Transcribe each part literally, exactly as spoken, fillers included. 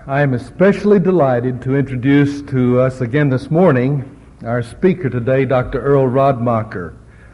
I am especially delighted to introduce to us again this morning our speaker today, Doctor Earl Radmacher.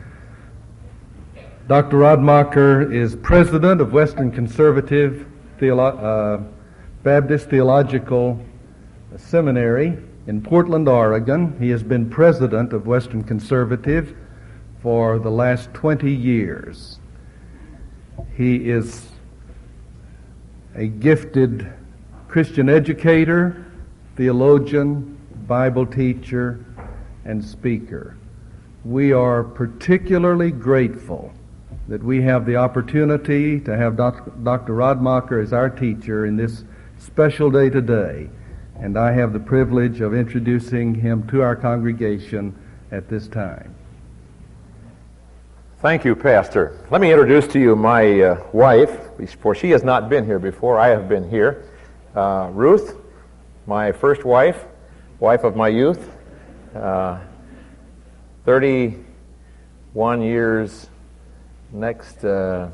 Doctor Radmacher is president of Western Conservative Theolo- uh, Baptist Theological Seminary in Portland, Oregon. He has been president of Western Conservative for the last twenty years. He is a gifted Christian educator, theologian, Bible teacher, and speaker. We are particularly grateful that we have the opportunity to have Doctor Radmacher as our teacher in this special day today, and I have the privilege of introducing him to our congregation at this time. Thank you, Pastor. Let me introduce to you my uh, wife, for she has not been here before. I have been here. Uh, Ruth, my first wife, wife of my youth, uh, thirty-one years next uh,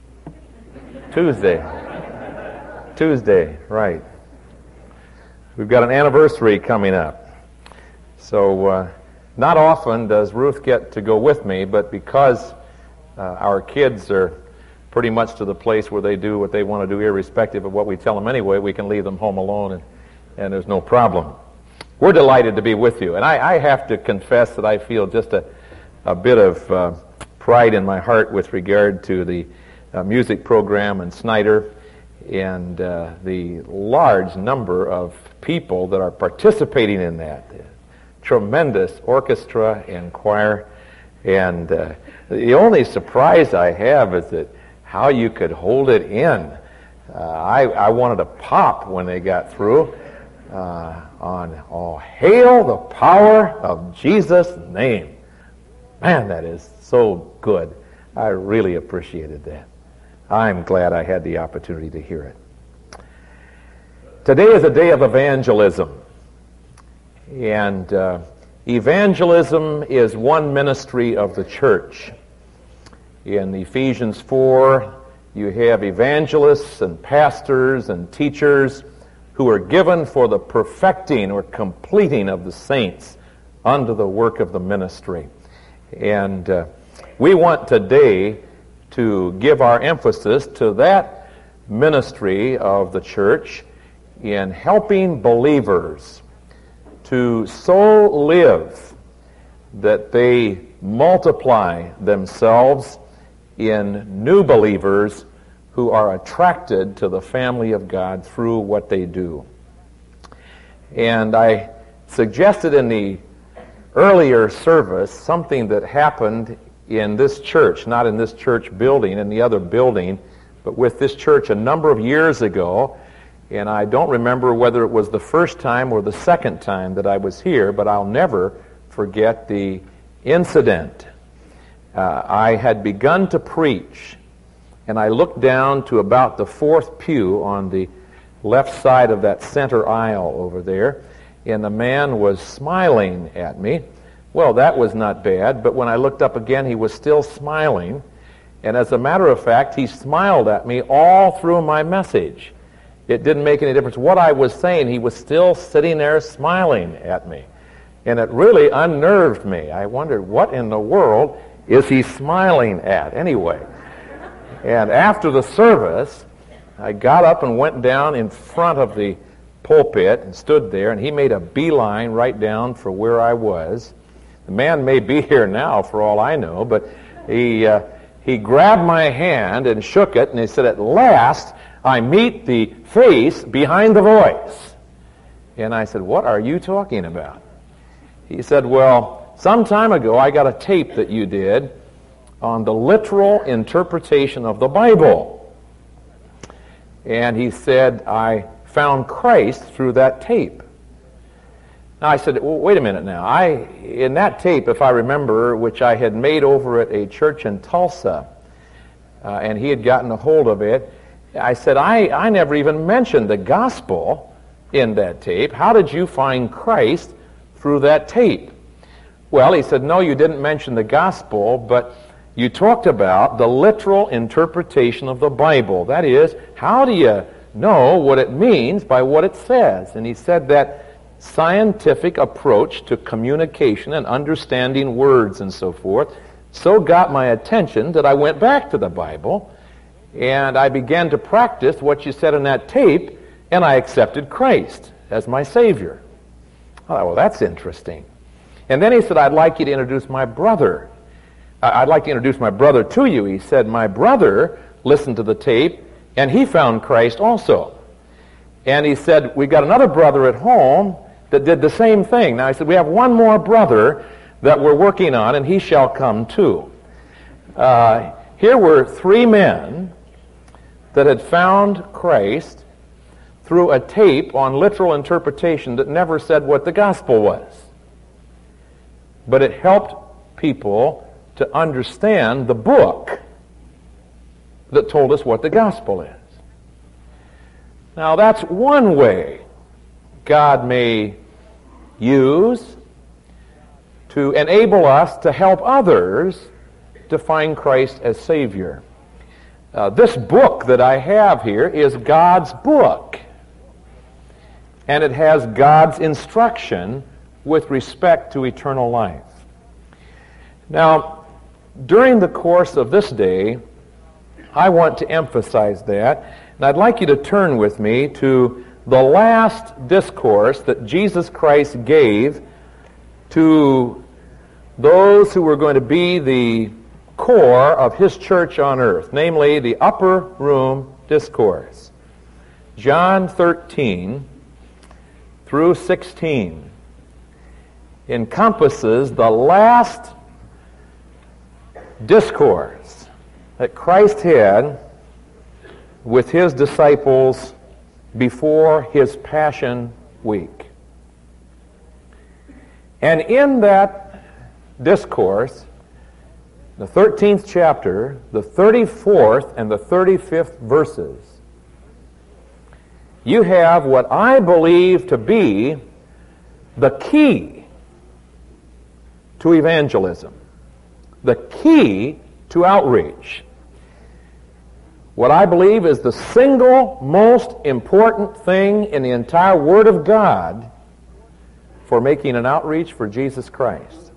Tuesday. Tuesday, right. We've got an anniversary coming up. So uh, not often does Ruth get to go with me, but because uh, our kids are pretty much to the place where they do what they want to do irrespective of what we tell them anyway, we can leave them home alone and, and there's no problem. We're delighted to be with you. And I, I have to confess that I feel just a, a bit of uh, pride in my heart with regard to the uh, music program and Snyder and uh, the large number of people that are participating in that. Tremendous orchestra and choir. And uh, the only surprise I have is that how you could hold it in. Uh, I, I wanted to pop when they got through uh, on, oh, hail the power of Jesus' name. Man, that is so good. I really appreciated that. I'm glad I had the opportunity to hear it. Today is a day of evangelism. And uh, evangelism is one ministry of the church. In Ephesians four, you have evangelists and pastors and teachers who are given for the perfecting or completing of the saints unto the work of the ministry. And uh, we want today to give our emphasis to that ministry of the church in helping believers to so live that they multiply themselves in new believers who are attracted to the family of God through what they do. And I suggested in the earlier service something that happened in this church, not in this church building, in the other building, but with this church a number of years ago. And I don't remember whether it was the first time or the second time that I was here, but I'll never forget the incident. Uh, I had begun to preach, and I looked down to about the fourth pew on the left side of that center aisle over there, and the man was smiling at me. Well, that was not bad, but when I looked up again, he was still smiling, and as a matter of fact, he smiled at me all through my message. It didn't make any difference what I was saying. He was still sitting there smiling at me, and it really unnerved me. I wondered, what in the world is he smiling at anyway? And after the service, I got up and went down in front of the pulpit and stood there, and he made a beeline right down for where I was. The man may be here now for all I know, but he uh, he grabbed my hand and shook it, and he said, "At last I meet the face behind the voice." And I said, "What are you talking about?" He said, "Well, some time ago I got a tape that you did on the literal interpretation of the Bible." And he said, "I found Christ through that tape." Now I said, well, wait a minute now. I in that tape, if I remember, which I had made over at a church in Tulsa, uh, and he had gotten a hold of it, I said, I, I never even mentioned the gospel in that tape. How did you find Christ through that tape? Well, he said, no, you didn't mention the gospel, but you talked about the literal interpretation of the Bible. That is, how do you know what it means by what it says. And he said that scientific approach to communication and understanding words and so forth so got my attention that I went back to the Bible and I began to practice what you said in that tape, and I accepted Christ as my Savior. I thought, well, that's interesting. And then he said, I'd like you to introduce my brother. I'd like to introduce my brother to you. He said, my brother listened to the tape, and he found Christ also. And he said, we got another brother at home that did the same thing. Now, he said, we have one more brother that we're working on, and he shall come too. Uh, here were three men that had found Christ through a tape on literal interpretation that never said what the gospel was. But it helped people to understand the book that told us what the gospel is. Now, that's one way God may use to enable us to help others to find Christ as Savior. Uh, this book that I have here is God's book, and it has God's instruction with respect to eternal life. Now, during the course of this day, I want to emphasize that, and I'd like you to turn with me to the last discourse that Jesus Christ gave to those who were going to be the core of his church on earth, namely the upper room discourse. John thirteen through sixteen encompasses the last discourse that Christ had with his disciples before his Passion Week. And in that discourse, the thirteenth chapter, the thirty-fourth and the thirty-fifth verses, you have what I believe to be the key to evangelism, the key to outreach. What I believe is the single most important thing in the entire Word of God for making an outreach for Jesus Christ.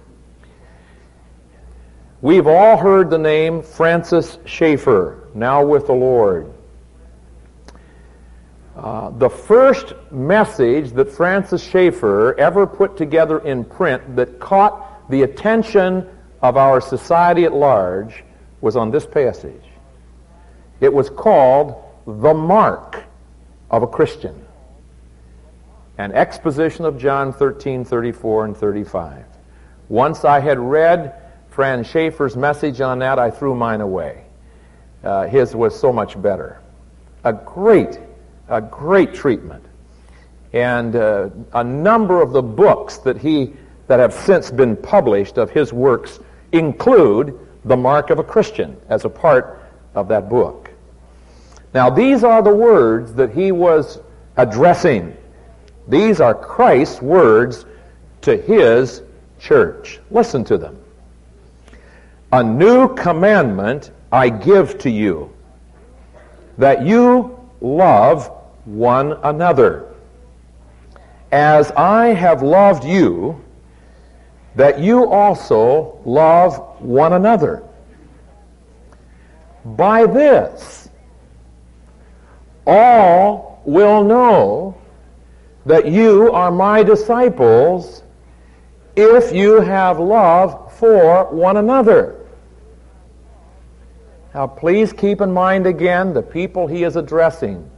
We've all heard the name Francis Schaeffer, now with the Lord. Uh, the first message that Francis Schaeffer ever put together in print that caught the attention of our society at large was on this passage. It was called The Mark of a Christian, an exposition of John thirteen, thirty-four, and thirty-five. Once I had read Franz Schaeffer's message on that, I threw mine away. Uh, his was so much better. A great, a great treatment. And uh, a number of the books that he that have since been published of his works include The Mark of a Christian as a part of that book. Now, these are the words that he was addressing. These are Christ's words to his church. Listen to them. A new commandment I give to you, that you love one another. As I have loved you, that you also love one another. By this, all will know that you are my disciples if you have love for one another. Now, please keep in mind again the people he is addressing.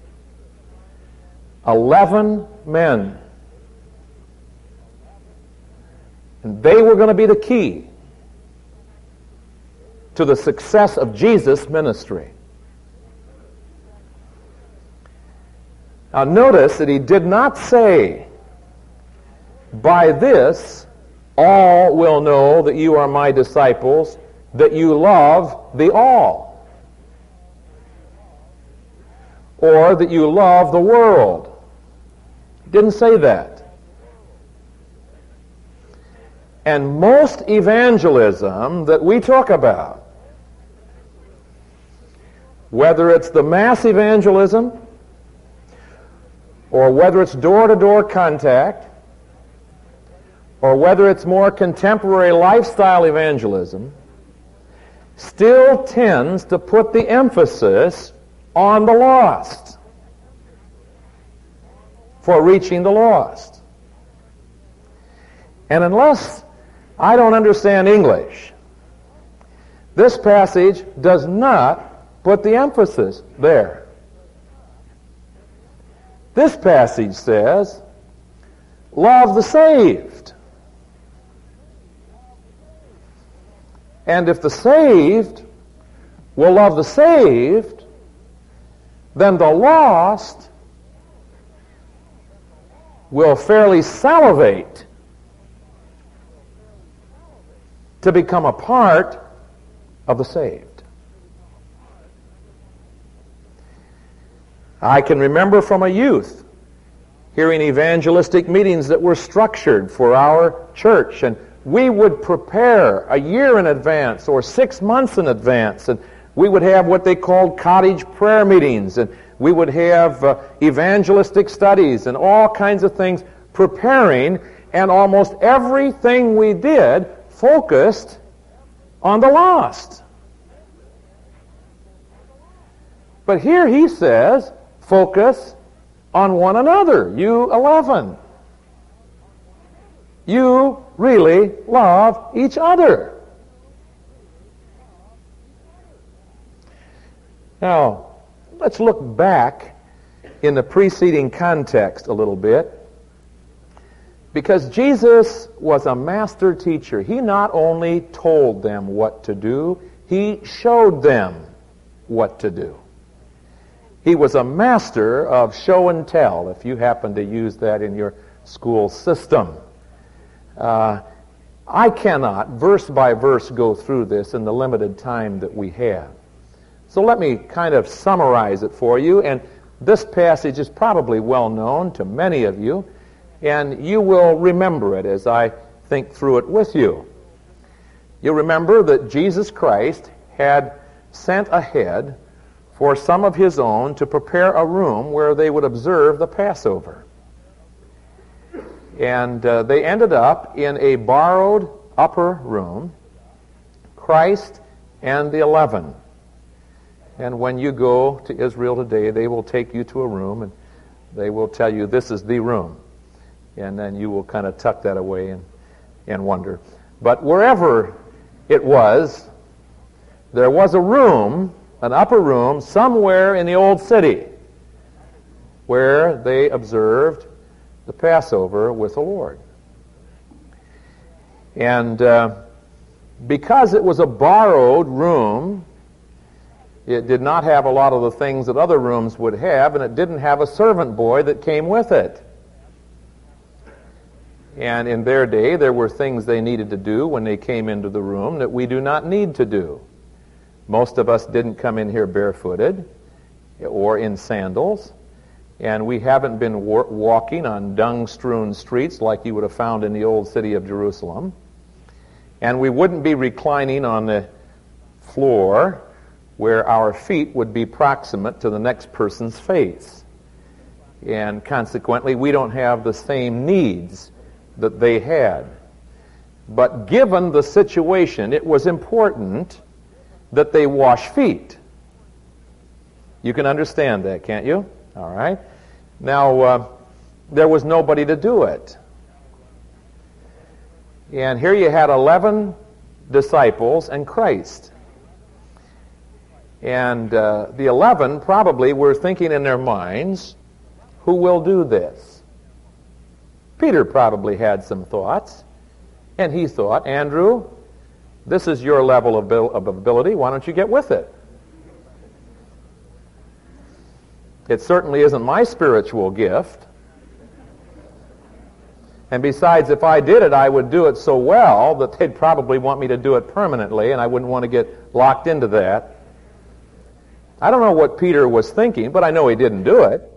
Eleven men. And they were going to be the key to the success of Jesus' ministry. Now notice that he did not say, by this all will know that you are my disciples, that you love the all, or that you love the world. He didn't say that. And most evangelism that we talk about, whether it's the mass evangelism or whether it's door-to-door contact, or whether it's more contemporary lifestyle evangelism, still tends to put the emphasis on the lost, for reaching the lost. And unless I don't understand English, this passage does not put the emphasis there. This passage says, love the saved. And if the saved will love the saved, then the lost will fairly salivate to become a part of the saved. I can remember from a youth hearing evangelistic meetings that were structured for our church, and we would prepare a year in advance or six months in advance, and we would have what they called cottage prayer meetings, and we would have uh, evangelistic studies and all kinds of things preparing, and almost everything we did focused on the lost. But here he says, focus on one another, you eleven. You really love each other. Now, let's look back in the preceding context a little bit, because Jesus was a master teacher. He not only told them what to do, he showed them what to do. He was a master of show and tell, if you happen to use that in your school system. Uh, I cannot, verse by verse, go through this in the limited time that we have. So let me kind of summarize it for you, and this passage is probably well known to many of you, and you will remember it as I think through it with you. You'll remember that Jesus Christ had sent ahead for some of his own to prepare a room where they would observe the Passover. And uh, they ended up in a borrowed upper room, Christ and the eleven. And when you go to Israel today, they will take you to a room and they will tell you this is the room. And then you will kind of tuck that away and, and wonder. But wherever it was, there was a room, an upper room, somewhere in the old city where they observed the Passover with the Lord. And uh, because it was a borrowed room, it did not have a lot of the things that other rooms would have, and it didn't have a servant boy that came with it. And in their day, there were things they needed to do when they came into the room that we do not need to do. Most of us didn't come in here barefooted or in sandals, and we haven't been wa- walking on dung-strewn streets like you would have found in the old city of Jerusalem. And we wouldn't be reclining on the floor where our feet would be proximate to the next person's face. And consequently, we don't have the same needs that they had. But given the situation, it was important that they wash feet. You can understand that, can't you? All right. Now, uh, there was nobody to do it. And here you had eleven disciples and Christ. And uh, the eleven probably were thinking in their minds, who will do this? Peter probably had some thoughts. And he thought, Andrew, this is your level of ability. Why don't you get with it? It certainly isn't my spiritual gift. And besides, if I did it, I would do it so well that they'd probably want me to do it permanently, and I wouldn't want to get locked into that. I don't know what Peter was thinking, but I know he didn't do it.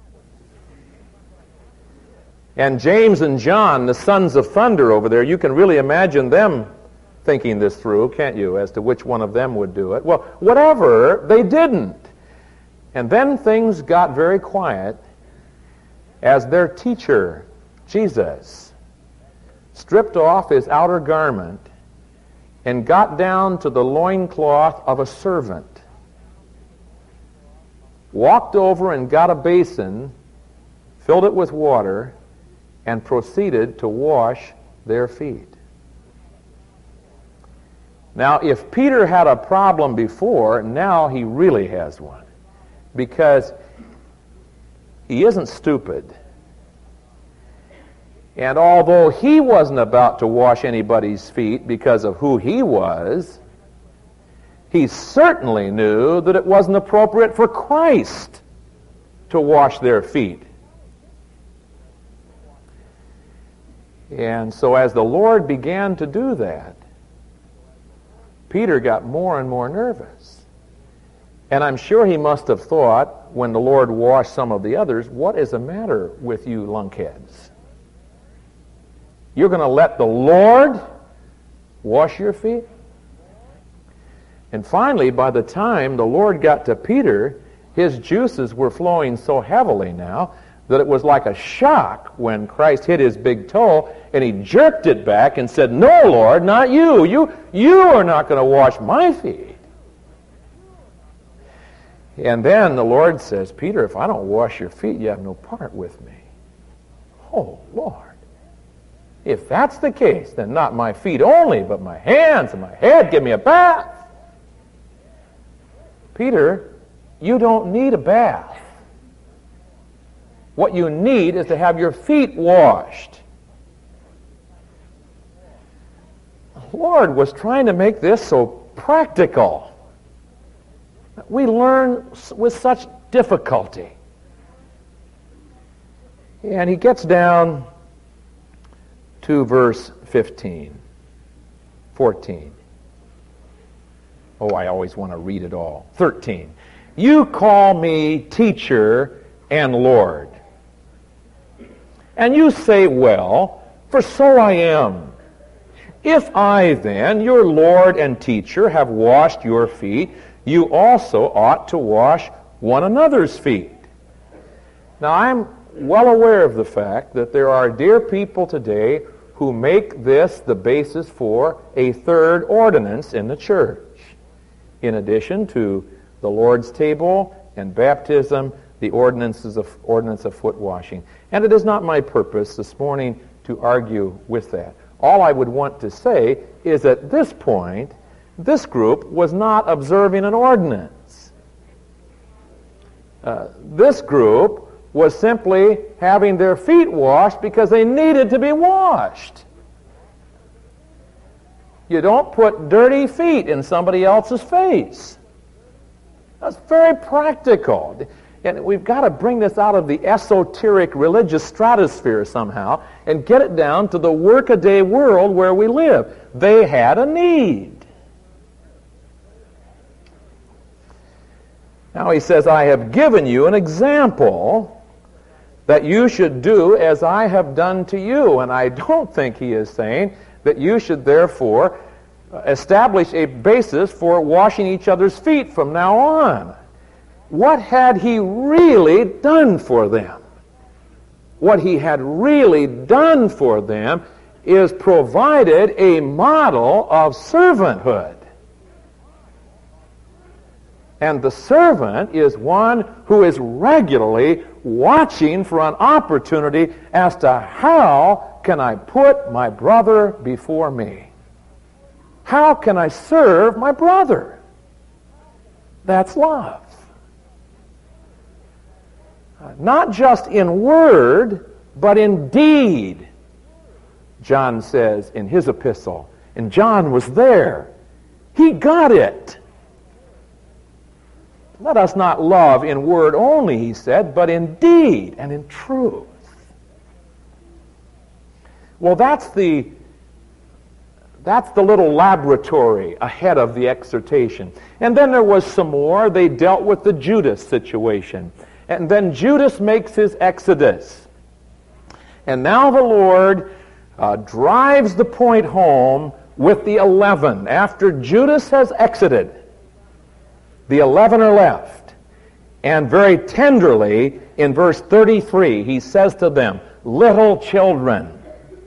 And James and John, the sons of thunder over there, you can really imagine them thinking this through, can't you, as to which one of them would do it? Well, whatever, they didn't. And then things got very quiet, as their teacher, Jesus, stripped off his outer garment and got down to the loincloth of a servant, walked over and got a basin, filled it with water, and proceeded to wash their feet. Now, if Peter had a problem before, now he really has one, because he isn't stupid. And although he wasn't about to wash anybody's feet because of who he was, he certainly knew that it wasn't appropriate for Christ to wash their feet. And so as the Lord began to do that, Peter got more and more nervous. And I'm sure he must have thought, when the Lord washed some of the others, what is the matter with you lunkheads? You're going to let the Lord wash your feet? And finally, by the time the Lord got to Peter, his juices were flowing so heavily now that it was like a shock when Christ hit his big toe and he jerked it back and said, "No, Lord, not you. You, you are not going to wash my feet." And then the Lord says, "Peter, if I don't wash your feet, you have no part with me." Oh, Lord. If that's the case, then not my feet only, but my hands and my head. Give me a bath. Peter, you don't need a bath. What you need is to have your feet washed. The Lord was trying to make this so practical. We learn with such difficulty. And he gets down to verse fifteen, fourteen. Oh, I always want to read it all. thirteen. You call me teacher and Lord. And you say, well, for so I am. If I then, your Lord and teacher, have washed your feet, you also ought to wash one another's feet. Now, I'm well aware of the fact that there are dear people today who make this the basis for a third ordinance in the church. In addition to the Lord's table and baptism, the ordinances of, ordinance of foot washing. And it is not my purpose this morning to argue with that. All I would want to say is at this point, this group was not observing an ordinance. Uh, this group was simply having their feet washed because they needed to be washed. You don't put dirty feet in somebody else's face. That's very practical. And we've got to bring this out of the esoteric religious stratosphere somehow and get it down to the workaday world where we live. They had a need. Now he says, I have given you an example that you should do as I have done to you. And I don't think he is saying that you should therefore establish a basis for washing each other's feet from now on. What had he really done for them? What he had really done for them is provided a model of servanthood. And the servant is one who is regularly watching for an opportunity as to how can I put my brother before me? How can I serve my brother? That's love. Not just in word, but in deed, John says in his epistle. And John was there. He got it. Let us not love in word only, he said, but in deed and in truth. Well, that's the, that's the little laboratory ahead of the exhortation. And then there was some more. They dealt with the Judas situation. And then Judas makes his exodus. And now the Lord uh, drives the point home with the eleven. After Judas has exited, the eleven are left. And very tenderly, in verse thirty-three, he says to them, little children,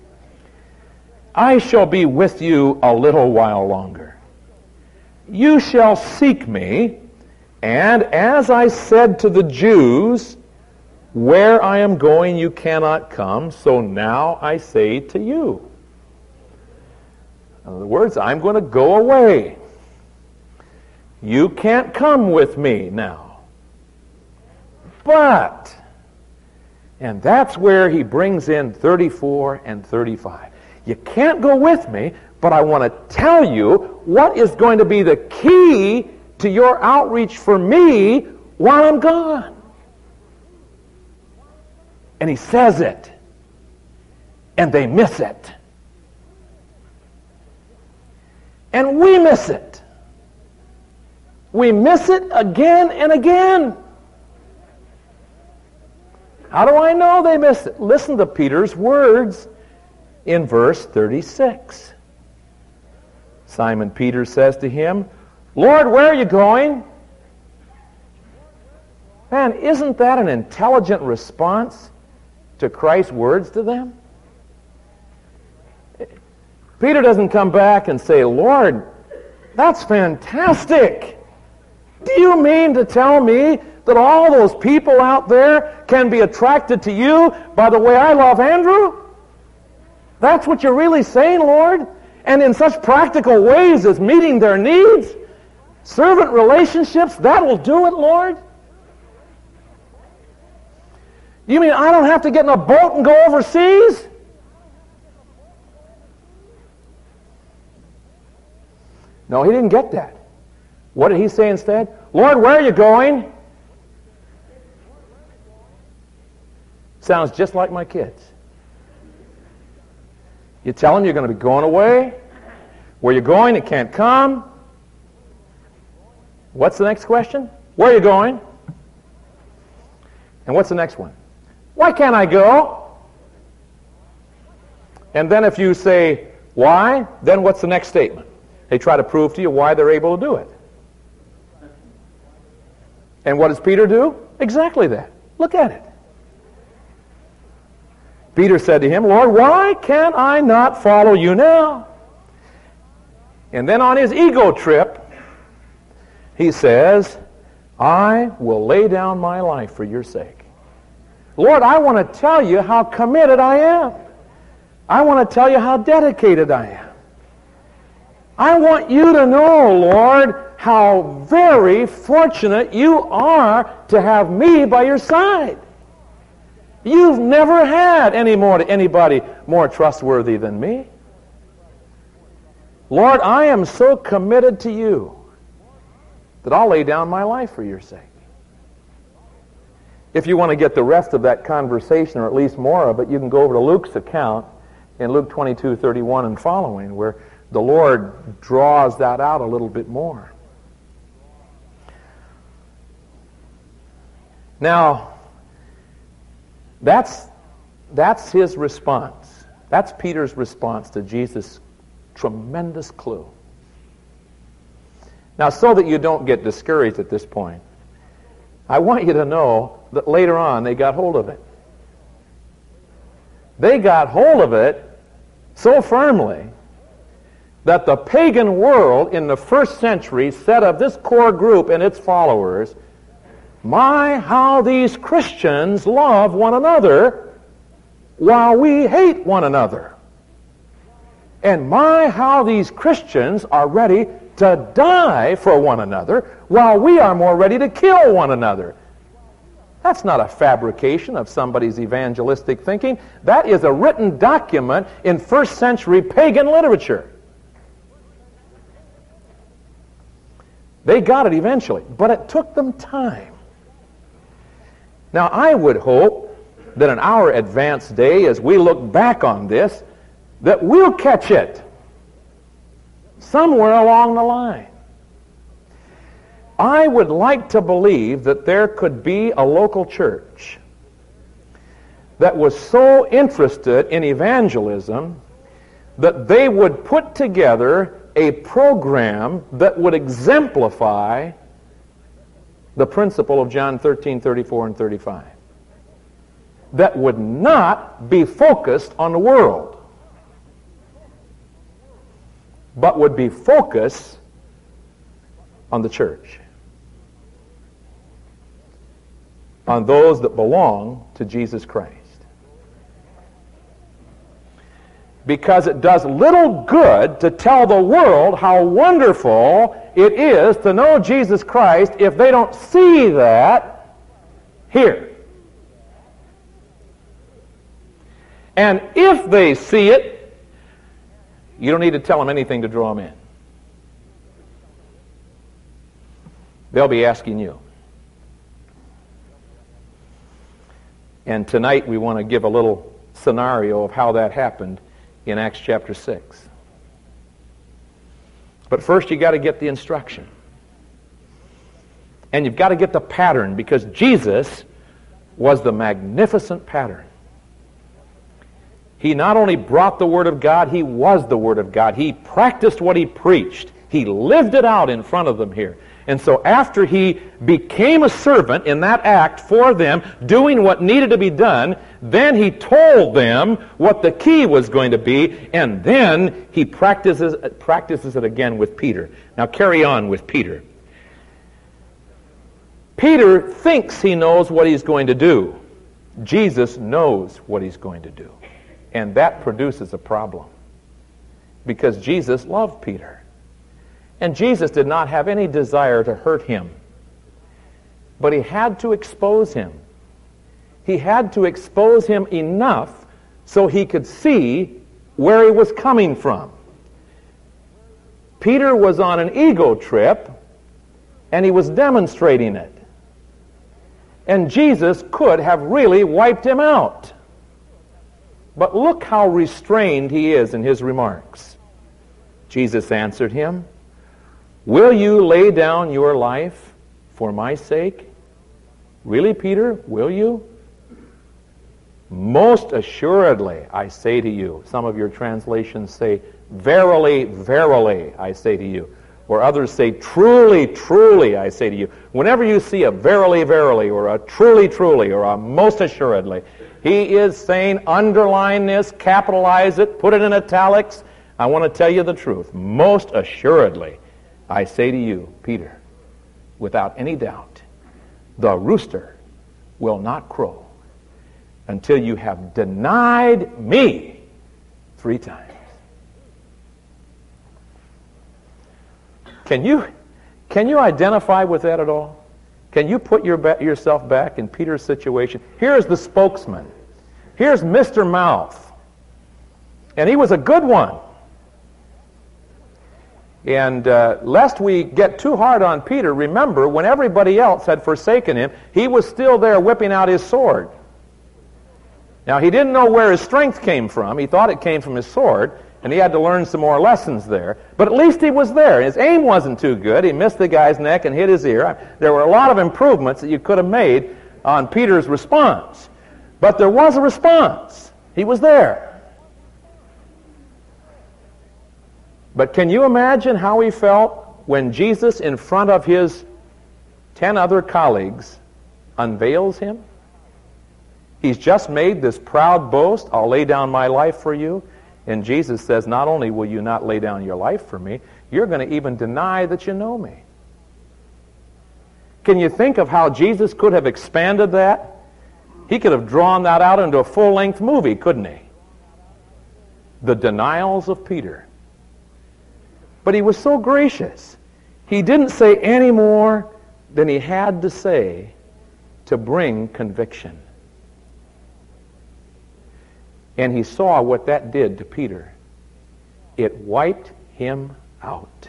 I shall be with you a little while longer. You shall seek me, and as I said to the Jews, where I am going you cannot come, so now I say to you. In other words, I'm going to go away. You can't come with me now. But, and that's where he brings in thirty-four and thirty-five. You can't go with me, but I want to tell you what is going to be the key to your outreach for me while I'm gone. And he says it, and they miss it. And we miss it. We miss it again and again. How do I know they miss it? Listen to Peter's words in verse thirty-six. Simon Peter says to him, Lord, where are you going? Man, isn't that an intelligent response to Christ's words to them? Peter doesn't come back and say, Lord, that's fantastic. Do you mean to tell me that all those people out there can be attracted to you by the way I love Andrew? That's what you're really saying, Lord? And in such practical ways as meeting their needs? Servant relationships, that will do it, Lord? You mean I don't have to get in a boat and go overseas? No, he didn't get that. What did he say instead? Lord, where are you going? Sounds just like my kids. You tell them you're going to be going away. Where you're going, it can't come. What's the next question? Where are you going? And what's the next one? Why can't I go? And then if you say, why? Then what's the next statement? They try to prove to you why they're able to do it. And what does Peter do? Exactly that. Look at it. Peter said to him, Lord, why can I not follow you now? And then on his ego trip, he says, I will lay down my life for your sake. Lord, I want to tell you how committed I am. I want to tell you how dedicated I am. I want you to know, Lord, how very fortunate you are to have me by your side. You've never had any more anybody more trustworthy than me. Lord, I am so committed to you that I'll lay down my life for your sake. If you want to get the rest of that conversation, or at least more of it, you can go over to Luke's account in Luke twenty-two thirty-one and following, where the Lord draws that out a little bit more. Now, that's, that's his response. That's Peter's response to Jesus' tremendous clue. Now, so that you don't get discouraged at this point, I want you to know that later on they got hold of it. They got hold of it so firmly that the pagan world in the first century said of this core group and its followers, my, how these Christians love one another while we hate one another. And my, how these Christians are ready to die for one another while we are more ready to kill one another. That's not a fabrication of somebody's evangelistic thinking. That is a written document in first century pagan literature. They got it eventually, but it took them time. Now, I would hope that in our advanced day, as we look back on this, that we'll catch it somewhere along the line. I would like to believe that there could be a local church that was so interested in evangelism that they would put together a program that would exemplify the principle of John thirteen, thirty-four, and thirty-five. That would not be focused on the world, but would be focused on the church, on those that belong to Jesus Christ. Because it does little good to tell the world how wonderful it is to know Jesus Christ if they don't see that here. And if they see it, you don't need to tell them anything to draw them in. They'll be asking you. And tonight we want to give a little scenario of how that happened in Acts chapter six. But first you got to get the instruction. And you've got to get the pattern, because Jesus was the magnificent pattern. He not only brought the Word of God, he was the Word of God. He practiced what he preached. He lived it out in front of them here. And so after he became a servant in that act for them, doing what needed to be done, then he told them what the key was going to be, and then he practices, practices it again with Peter. Now carry on with Peter. Peter thinks he knows what he's going to do. Jesus knows what he's going to do. And that produces a problem, because Jesus loved Peter. And Jesus did not have any desire to hurt him. But he had to expose him. He had to expose him enough so he could see where he was coming from. Peter was on an ego trip, and he was demonstrating it. And Jesus could have really wiped him out. But look how restrained he is in his remarks. Jesus answered him, "Will you lay down your life for my sake?" Really, Peter? Will you? "Most assuredly, I say to you." Some of your translations say, "Verily, verily, I say to you." Or others say, "Truly, truly, I say to you." Whenever you see a verily, verily, or a truly, truly, or a most assuredly, he is saying, underline this, capitalize it, put it in italics. I want to tell you the truth. Most assuredly, I say to you, Peter, without any doubt, the rooster will not crow until you have denied me three times. Can you, can you identify with that at all? Can you put your, yourself back in Peter's situation? Here's the spokesman. Here's Mister Mouth. And he was a good one. And uh, lest we get too hard on Peter, remember, when everybody else had forsaken him, he was still there whipping out his sword. Now, he didn't know where his strength came from. He thought it came from his sword, and he had to learn some more lessons there. But at least he was there. His aim wasn't too good. He missed the guy's neck and hit his ear. There were a lot of improvements that you could have made on Peter's response. But there was a response. He was there. But can you imagine how he felt when Jesus, in front of his ten other colleagues, unveils him? He's just made this proud boast, "I'll lay down my life for you." And Jesus says, not only will you not lay down your life for me, you're going to even deny that you know me. Can you think of how Jesus could have expanded that? He could have drawn that out into a full-length movie, couldn't he? The denials of Peter. But he was so gracious. He didn't say any more than he had to say to bring conviction. And he saw what that did to Peter. It wiped him out.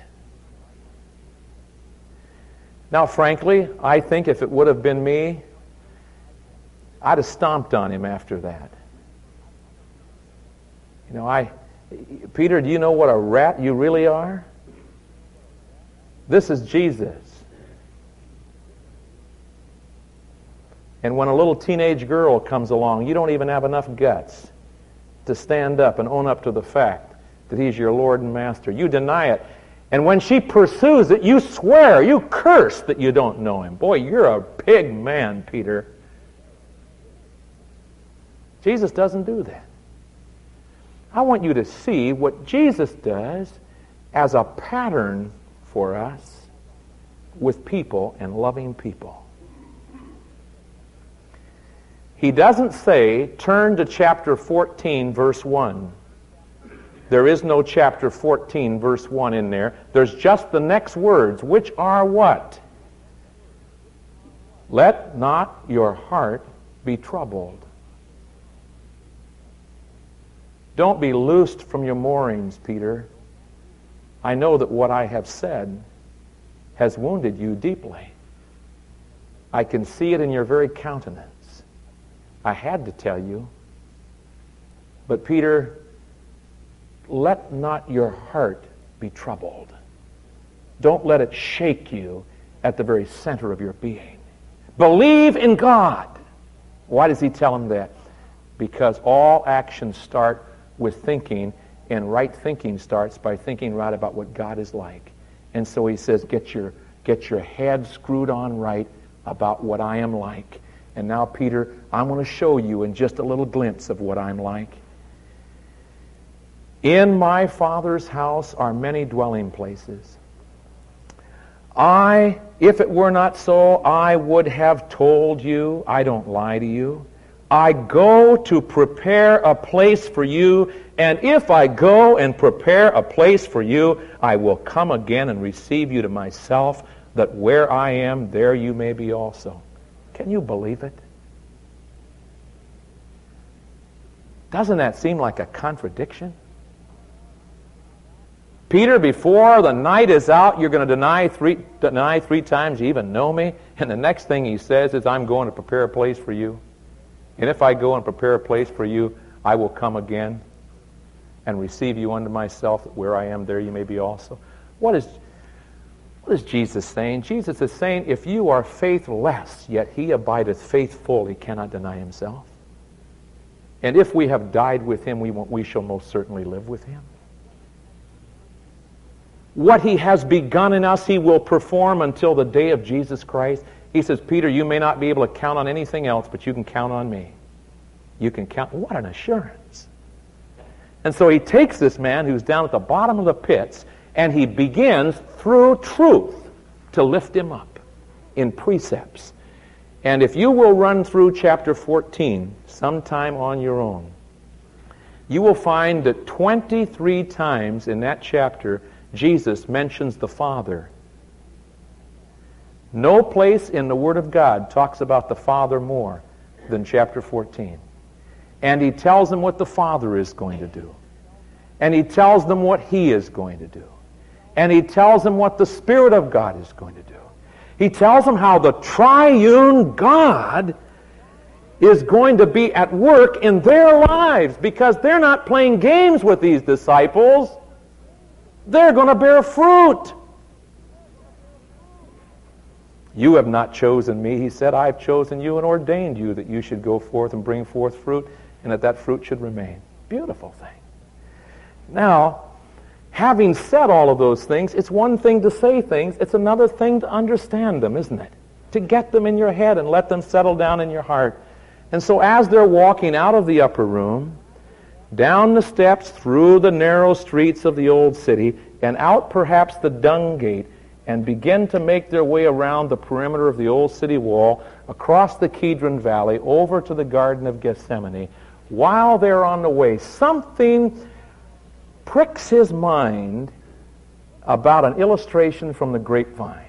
Now, frankly, I think if it would have been me, I'd have stomped on him after that. You know, I, Peter, do you know what a rat you really are? This is Jesus. And when a little teenage girl comes along, you don't even have enough guts to stand up and own up to the fact that he's your Lord and Master. You deny it. And when she pursues it, you swear, you curse that you don't know him. Boy, you're a big man, Peter. Jesus doesn't do that. I want you to see what Jesus does as a pattern for us with people and loving people. He doesn't say, turn to chapter fourteen, verse one. There is no chapter fourteen, verse one in there. There's just the next words, which are what? Let not your heart be troubled. Don't be loosed from your moorings, Peter. I know that what I have said has wounded you deeply. I can see it in your very countenance. I had to tell you. But Peter, let not your heart be troubled. Don't let it shake you at the very center of your being. Believe in God. Why does he tell him that? Because all actions start with thinking, and right thinking starts by thinking right about what God is like. And so he says, get your, get your head screwed on right about what I am like. And now, Peter, I'm going to show you in just a little glimpse of what I'm like. In my Father's house are many dwelling places. I, if it were not so, I would have told you. I don't lie to you. I go to prepare a place for you, and if I go and prepare a place for you, I will come again and receive you to myself, that where I am, there you may be also. Can you believe it? Doesn't that seem like a contradiction? Peter, before the night is out, you're going to deny three, deny three times you even know me, and the next thing he says is, I'm going to prepare a place for you. And if I go and prepare a place for you, I will come again and receive you unto myself, that where I am, there you may be also. What is, what is Jesus saying? Jesus is saying, if you are faithless, yet he abideth faithful, he cannot deny himself. And if we have died with him, we, won't, we shall most certainly live with him. What he has begun in us, he will perform until the day of Jesus Christ. He says, Peter, you may not be able to count on anything else, but you can count on me. You can count. What an assurance. And so he takes this man who's down at the bottom of the pits, and he begins through truth to lift him up in precepts. And if you will run through chapter fourteen sometime on your own, you will find that twenty-three times in that chapter Jesus mentions the Father. No place in the Word of God talks about the Father more than chapter fourteen. And he tells them what the Father is going to do. And he tells them what he is going to do. And he tells them what the Spirit of God is going to do. He tells them how the triune God is going to be at work in their lives, because they're not playing games with these disciples. They're going to bear fruit. You have not chosen me, he said. I've chosen you and ordained you that you should go forth and bring forth fruit, and that that fruit should remain. Beautiful thing. Now, having said all of those things, it's one thing to say things, it's another thing to understand them, isn't it? To get them in your head and let them settle down in your heart. And so as they're walking out of the upper room, down the steps, through the narrow streets of the old city, and out perhaps the dung gate, and begin to make their way around the perimeter of the old city wall, across the Kidron Valley, over to the Garden of Gethsemane, while they're on the way, something pricks his mind about an illustration from the grapevine.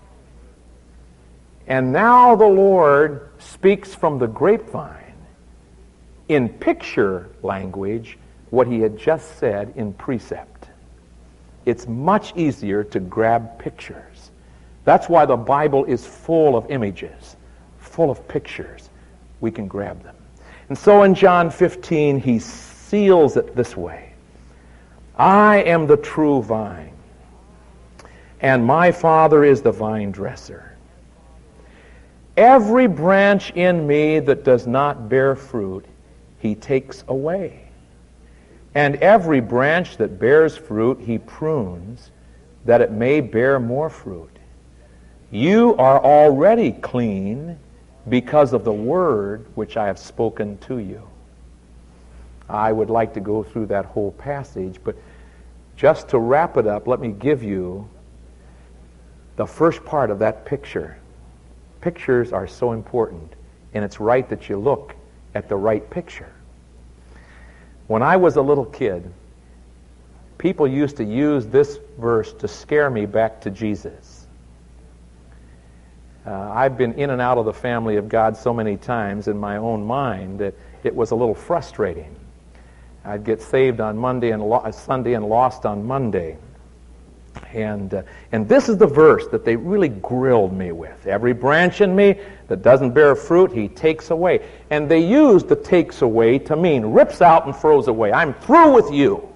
And now the Lord speaks from the grapevine in picture language what he had just said in precept. It's much easier to grab pictures. That's why the Bible is full of images, full of pictures. We can grab them. And so in John fifteen, he seals it this way. I am the true vine, and my Father is the vine dresser. Every branch in me that does not bear fruit, he takes away. And every branch that bears fruit, he prunes, that it may bear more fruit. You are already clean because of the word which I have spoken to you. I would like to go through that whole passage, but just to wrap it up, let me give you the first part of that picture. Pictures are so important, and it's right that you look at the right picture. When I was a little kid, people used to use this verse to scare me back to Jesus. Uh, I've been in and out of the family of God so many times in my own mind that it was a little frustrating. I'd get saved on Monday and lo- Sunday and lost on Monday. And uh, and this is the verse that they really grilled me with. Every branch in me that doesn't bear fruit, he takes away. And they used the takes away to mean rips out and throws away. I'm through with you.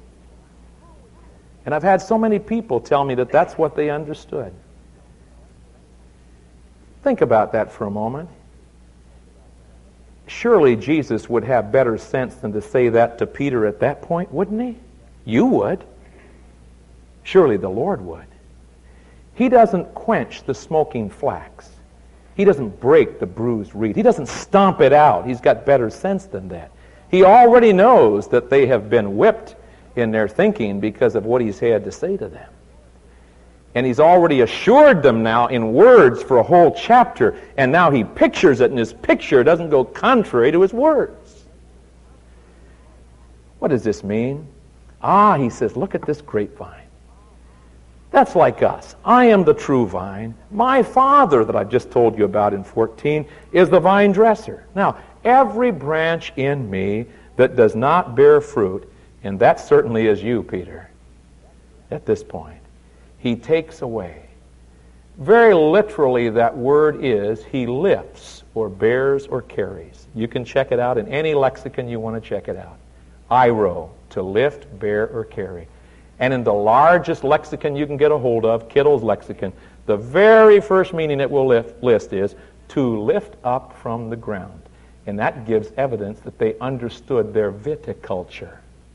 And I've had so many people tell me that that's what they understood. Think about that for a moment. Surely Jesus would have better sense than to say that to Peter at that point, wouldn't he? You would. Surely the Lord would. He doesn't quench the smoking flax. He doesn't break the bruised reed. He doesn't stomp it out. He's got better sense than that. He already knows that they have been whipped in their thinking because of what he's had to say to them. And he's already assured them now in words for a whole chapter, and now he pictures it, and his picture doesn't go contrary to his words. What does this mean? Ah, he says, look at this grapevine. That's like us. I am the true vine. My Father that I've just told you about in fourteen is the vine dresser. Now, every branch in me that does not bear fruit, and that certainly is you, Peter, at this point, he takes away. Very literally, that word is he lifts or bears or carries. You can check it out in any lexicon you want to check it out. Iro, to lift, bear, or carry. And in the largest lexicon you can get a hold of, Kittle's lexicon, the very first meaning it will lift, list is to lift up from the ground. And that gives evidence that they understood their viticulture.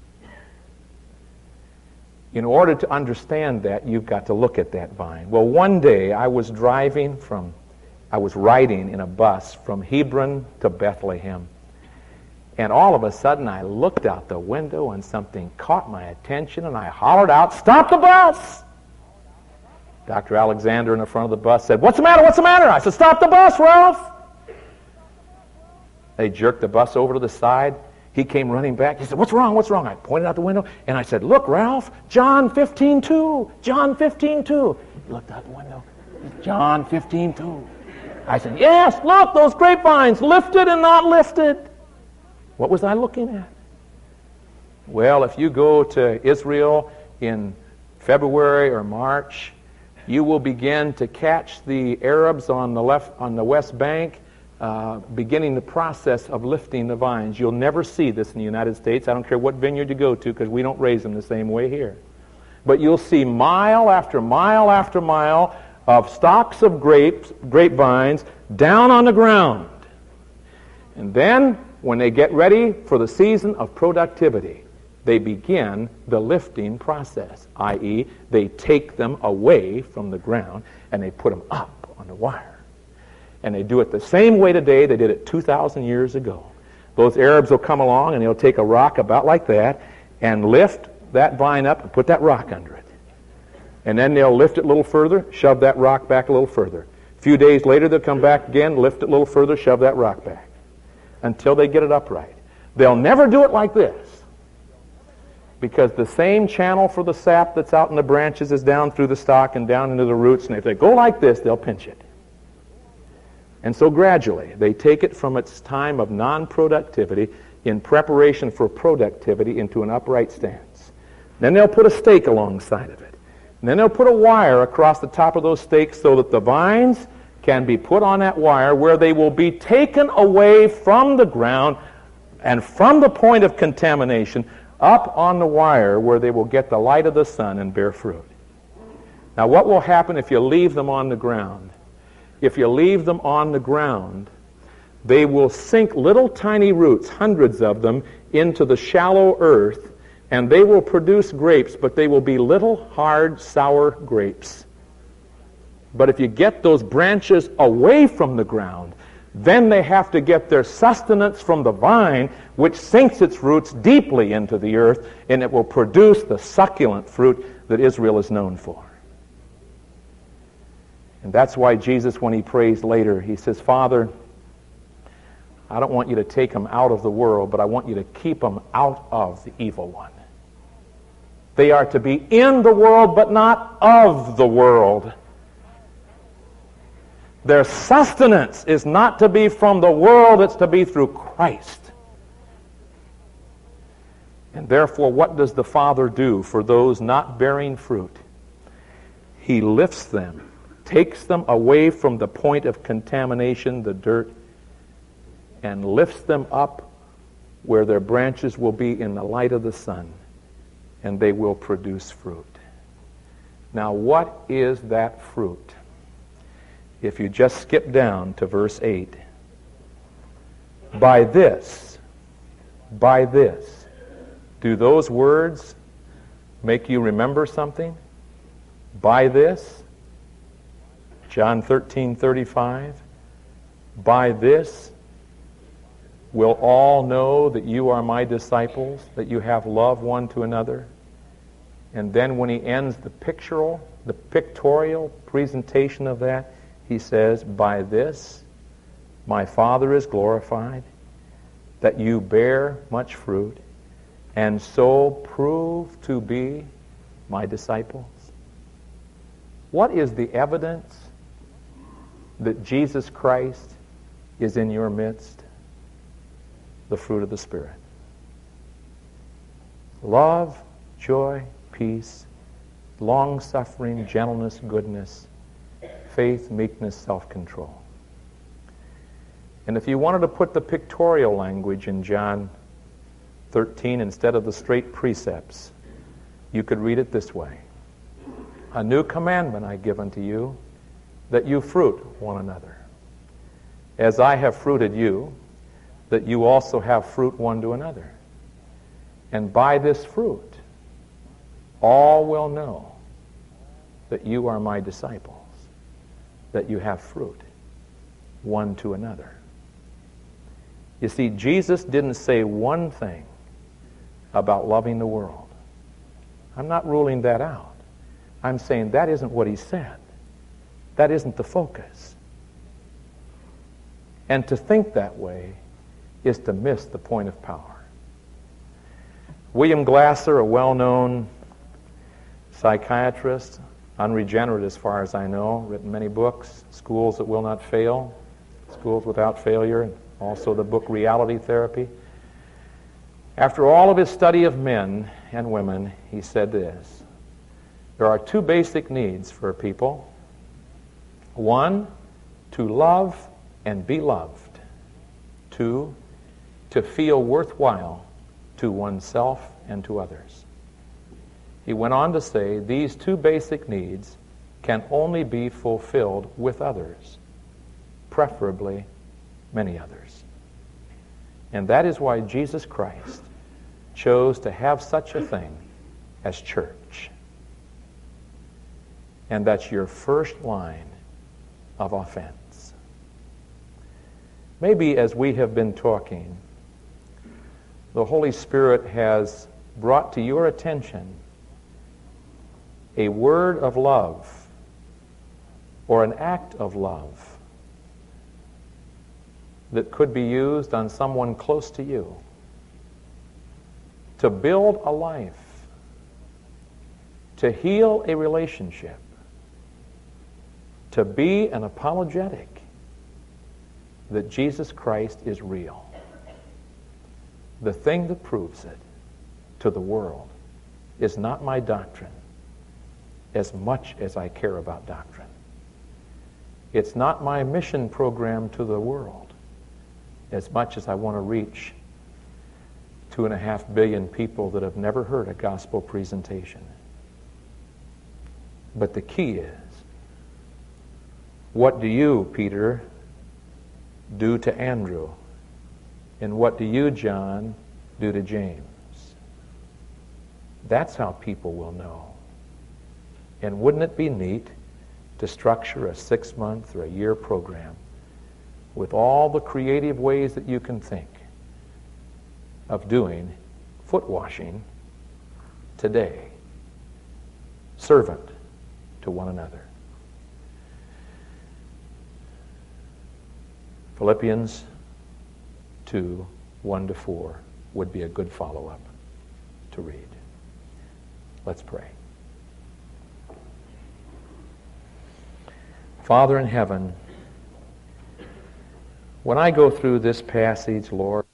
In order to understand that, you've got to look at that vine. Well, one day I was driving from, I was riding in a bus from Hebron to Bethlehem. And all of a sudden I looked out the window and something caught my attention and I hollered out, "Stop the bus!" Doctor Alexander in the front of the bus said, "What's the matter? What's the matter?" I said, "Stop the bus, Ralph!" They jerked the bus over to the side. He came running back. He said, "What's wrong? What's wrong?" I pointed out the window and I said, "Look, Ralph, John fifteen two. John fifteen two. He looked out the window. John fifteen two. I said, "Yes, look, those grapevines, lifted and not lifted." What was I looking at? Well, if you go to Israel in February or March, you will begin to catch the Arabs on the left, on the West Bank, uh, beginning the process of lifting the vines. You'll never see this in the United States. I don't care what vineyard you go to, because we don't raise them the same way here. But you'll see mile after mile after mile of stalks of grapes, grapevines down on the ground. And then, when they get ready for the season of productivity, they begin the lifting process, that is, they take them away from the ground and they put them up on the wire. And they do it the same way today they did it two thousand years ago. Those Arabs will come along and they'll take a rock about like that and lift that vine up and put that rock under it. And then they'll lift it a little further, shove that rock back a little further. A few days later they'll come back again, lift it a little further, shove that rock back, until they get it upright. They'll never do it like this, because the same channel for the sap that's out in the branches is down through the stalk and down into the roots, and if they go like this, they'll pinch it. And so gradually, they take it from its time of non-productivity in preparation for productivity into an upright stance. Then they'll put a stake alongside of it. And then they'll put a wire across the top of those stakes so that the vines can be put on that wire, where they will be taken away from the ground and from the point of contamination up on the wire, where they will get the light of the sun and bear fruit. Now, what will happen if you leave them on the ground? If you leave them on the ground, they will sink little tiny roots, hundreds of them, into the shallow earth, and they will produce grapes, but they will be little, hard, sour grapes. But if you get those branches away from the ground, then they have to get their sustenance from the vine, which sinks its roots deeply into the earth, and it will produce the succulent fruit that Israel is known for. And that's why Jesus, when he prays later, he says, Father, I don't want you to take them out of the world, but I want you to keep them out of the evil one. They are to be in the world, but not of the world. Their sustenance is not to be from the world, it's to be through Christ. And therefore, what does the Father do for those not bearing fruit? He lifts them, takes them away from the point of contamination, the dirt, and lifts them up where their branches will be in the light of the sun, and they will produce fruit. Now, what is that fruit? If you just skip down to verse eight, by this, by this, do those words make you remember something? By this, John thirteen thirty-five, by this will all know that you are my disciples, that you have love one to another. And then when he ends the pictorial, the pictorial presentation of that, he says, by this my Father is glorified, that you bear much fruit, and so prove to be my disciples. What is the evidence that Jesus Christ is in your midst? The fruit of the Spirit. Love, joy, peace, long-suffering, gentleness, goodness, faith, meekness, self-control. And if you wanted to put the pictorial language in John thirteen instead of the straight precepts, you could read it this way. A new commandment I give unto you, that you fruit one another. As I have fruited you, that you also have fruit one to another. And by this fruit, all will know that you are my disciples, that you have fruit one to another. You see, Jesus didn't say one thing about loving the world. I'm not ruling that out. I'm saying that isn't what he said. That isn't the focus. And to think that way is to miss the point of power. William Glasser, a well-known psychiatrist, unregenerate as far as I know, written many books, Schools That Will Not Fail, Schools Without Failure, and also the book Reality Therapy. After all of his study of men and women, he said this: there are two basic needs for people. One, to love and be loved. Two, to feel worthwhile to oneself and to others. He went on to say these two basic needs can only be fulfilled with others, preferably many others. And that is why Jesus Christ chose to have such a thing as church. And that's your first line of offense. Maybe as we have been talking, the Holy Spirit has brought to your attention a word of love or an act of love that could be used on someone close to you to build a life, to heal a relationship, to be an apologetic that Jesus Christ is real. The thing that proves it to the world is not my doctrine as much as I care about doctrine. It's not my mission program to the world as much as I want to reach two and a half billion people that have never heard a gospel presentation. But the key is, what do you, Peter, do to Andrew? And what do you, John, do to James? That's how people will know. And wouldn't it be neat to structure a six-month or a year program with all the creative ways that you can think of doing foot washing today, servant to one another. Philippians two, one to four would be a good follow-up to read. Let's pray. Father in heaven, when I go through this passage, Lord,